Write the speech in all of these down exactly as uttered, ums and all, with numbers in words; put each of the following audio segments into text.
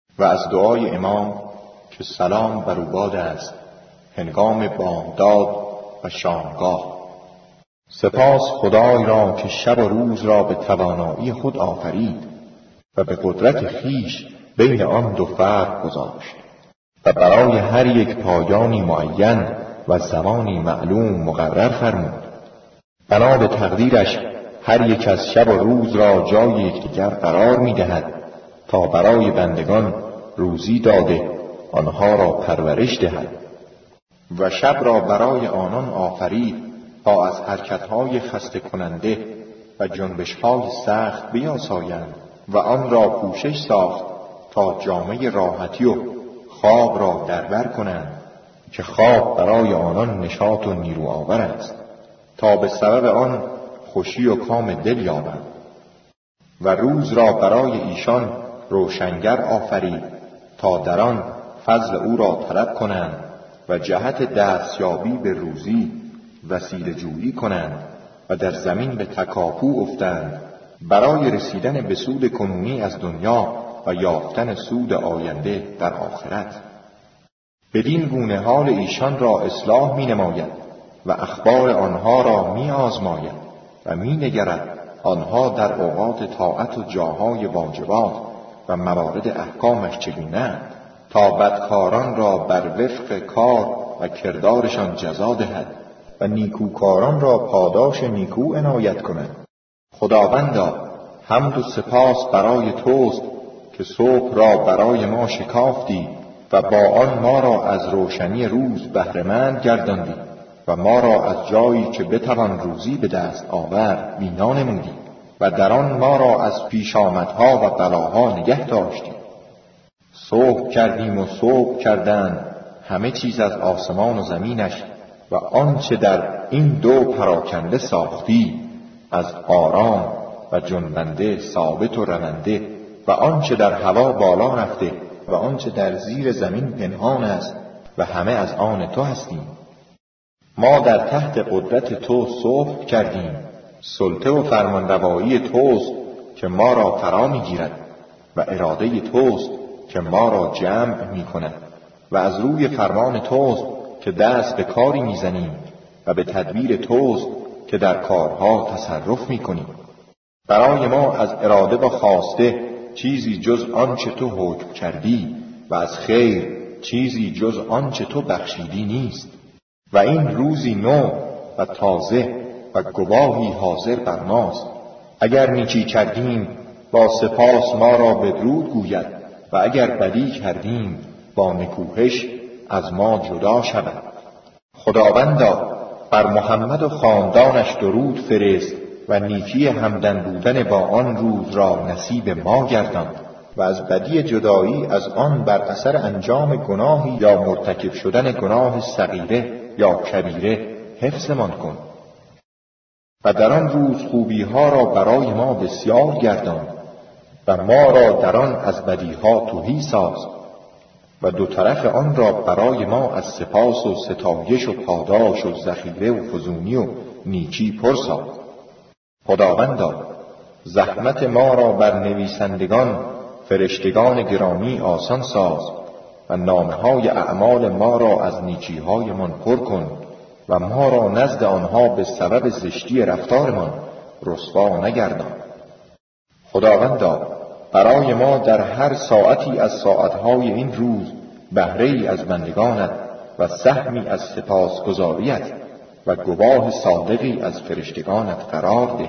و از دعای امام که سلام بر او باد است هنگام بامداد و شامگاه. سپاس خدای را که شب و روز را به توانایی خود آفرید و به قدرت خویش بین آن دو فرق گذاشت و برای هر یک پایانی معین و زمانی معلوم مقرر فرمود. بنا به تقدیرش هر یک از شب و روز را جای یکدیگر قرار می‌دهد تا برای بندگان روزی داده آنها را پرورش دهد و شب را برای آنان آفرید تا از حرکت‌های خسته کننده و جنبش‌های سخت بیاسایند و آن را پوشش ساخت تا جامه راحتی و خواب را دربر کنند که خواب برای آنان نشاط و نیرو آور است تا به سبب آن خوشی و کام دل یابند و روز را برای ایشان روشنگر آفرید تا در آن فضل او را طلب کنند و جهت دستیابی به روزی وسیله جویی کنند و در زمین به تکاپو افتند برای رسیدن به سود کنونی از دنیا و یافتن سود آینده در آخرت. بدین گونه حال ایشان را اصلاح می نماید و اخبار آنها را می آزماید و می نگرد آنها در اوقات طاعت و جاهای واجبات و موارد احکامش چگونه‌اند تا بدکاران را بر وفق کار و کردارشان جزا دهد و نیکوکاران را پاداش نیکو عنایت کند. خداوندا، حمد و سپاس برای توست که صبح را برای ما شکافتی و با آن ما را از روشنی روز بهره‌مند گرداندی و ما را از جایی که بتوان روزی به دست آورد بینا نمودی و در آن ما را از پیشامدها و بلاها نگه داشتی. صبح کردیم و صبح کردند همه چیز از آسمان و زمینش و آنچه در این دو پراکنده ساختی از آرام و جنبنده ثابت و رونده و آنچه در هوا بالا رفته و آنچه در زیر زمین پنهان است و همه از آن تو هستیم. ما در تحت قدرت تو صبح کردیم، سلطه و فرمانروایی توست که ما را فرا می‌گیرد و اراده توست که ما را جمع می‌کند و از روی فرمان توست که دست به کاری می‌زنیم و به تدبیر توست که در کارها تصرف می‌کنیم. برای ما از اراده و خواسته چیزی جز آنچه تو حکم کردی و از خیر چیزی جز آنچه تو بخشیدی نیست و این روزی نو و تازه و گواهی حاضر بر ماست. اگر نیکی کردیم با سپاس ما را بدرود گوید و اگر بدی کردیم با نکوهش از ما جدا شود. خداوندا، بر محمد و خاندانش درود فرست و نیکی همدن بودن با آن روز را نصیب ما گردان و از بدی جدایی از آن بر اثر انجام گناهی یا مرتکب شدن گناه صغیره یا کبیره حفظمان کن و در آن روز خوبی ها را برای ما بسیار گردان و ما را در آن از بدی ها تهی ساز و دو طرف آن را برای ما از سپاس و ستایش و پاداش و ذخیره و فزونی و نیکی پر ساز. خداوندا، زحمت ما را بر نویسندگان فرشتگان گرامی آسان ساز و نامه‌های اعمال ما را از نیکی‌هایمان پر کن و ما را نزد آنها به سبب زشتی رفتارمان رسوا نگردان. خداوندا، برای ما در هر ساعتی از ساعتهای این روز بهره‌ای از بندگانت و سهمی از سپاسگزاریت و گواه صادقی از فرشتگانت قرار ده.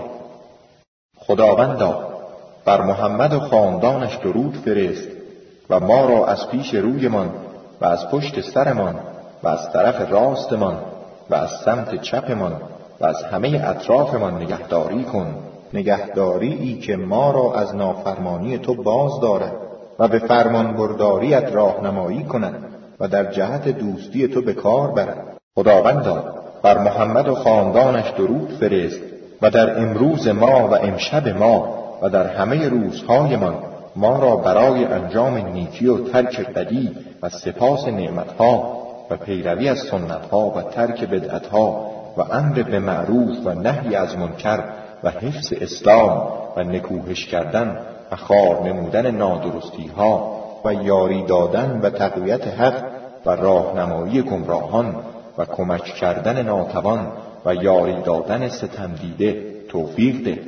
خداوندا، بر محمد و خاندانش درود فرست و ما را از پیش رویمان و از پشت سرمان و از طرف راستمان و از سمت چپمان و از همه اطرافمان نگهداری کن، نگهداری که ما را از نافرمانی تو باز دارد و به فرمان برداریت راهنمایی کند و در جهت دوستی تو به کار برد. خداوندا، بر محمد و خاندانش درود فرست و در امروز ما و امشب ما و در همه روزهایمان ما را برای انجام نیکی و ترک بدی و سپاس نعمتها و پیروی از سنتها و ترک بدعتها و امر به معروف و نهی از منکر و حفظ اسلام و نکوهش کردن و خوار نمودن نادرستیها و یاری دادن و تقویت حق و راهنمایی گمراهان و کمک کردن ناتوان و یاری دادن ستم دیده توفیق ده.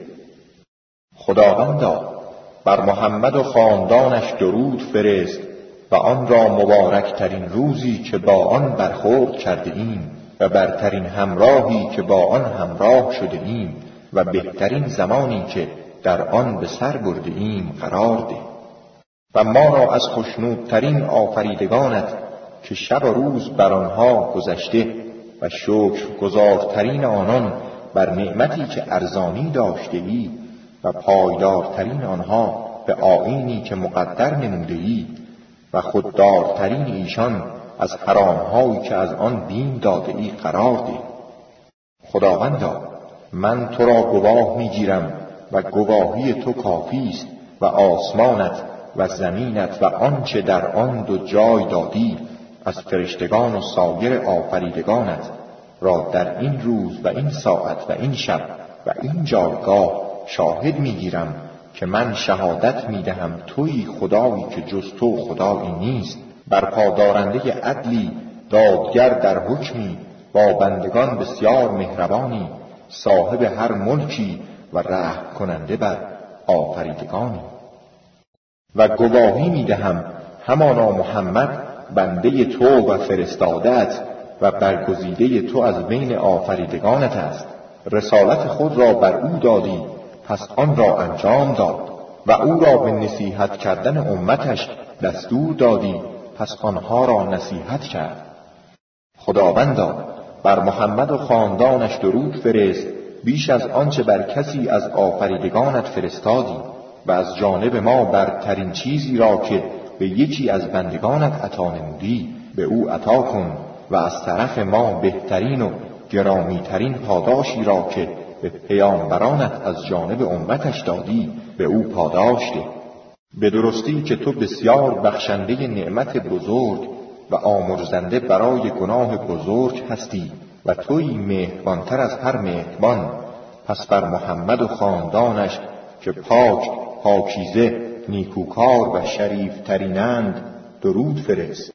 خداوندا بر محمد و خاندانش درود فرست و آن را مبارک ترین روزی که با آن برخورد کرده ایم و برترین همراهی که با آن همراه شده ایم و بهترین زمانی که در آن به سر برده ایم قرار ده. و ما را از خوشنودترین آفریدگانت که شب و روز بر آنها گذشته و شکرگزارترین آنان بر نعمتی که ارزانی داشته ای و پایدارترین آنها به آیینی که مقدر نموده ای و خوددارترین ایشان از حرامهایی که از آن دین داده ای قرار ده. خداوندا من تو را گواه میگیرم و گواهی تو کافی است و آسمانت و زمینت و آنچه در آن دو جای دادی از فرشتگان و سایر آفریدگانت را در این روز و این ساعت و این شب و این جایگاه شاهد میگیرم که من شهادت میدهم تویی خدایی که جز تو خدایی نیست، برپادارنده عدلی، دادگر در حکمی، با بندگان بسیار مهربانی، صاحب هر ملکی و رحم کننده بر آفریدگانی. و گواهی میدهم همانا محمد بنده تو و فرستاده‌ات و برگزیده تو از بین آفریدگانت است. رسالت خود را بر او دادی، پس آن را انجام داد و او را به نصیحت کردن امتش دستور دادی، پس آنها را نصیحت کرد. خداوندا بر محمد و خاندانش درود فرست بیش از آنچه بر کسی از آفریدگانت فرستادی و از جانب ما برترین چیزی را که به یکی از بندگانت عطا نمودی به او عطا کن و از طرف ما بهترین و گرامیترین پاداشی را که به پیامبرانت از جانب امتش دادی به او پاداش ده. به درستی که تو بسیار بخشنده نعمت بزرگ و آمرزنده برای گناه بزرگ هستی و تویی مهربانتر از هر مهربان. پس بر محمد و خاندانش که پاک، پاکیزه، نیکوکار و شریف ترینند درود فرست.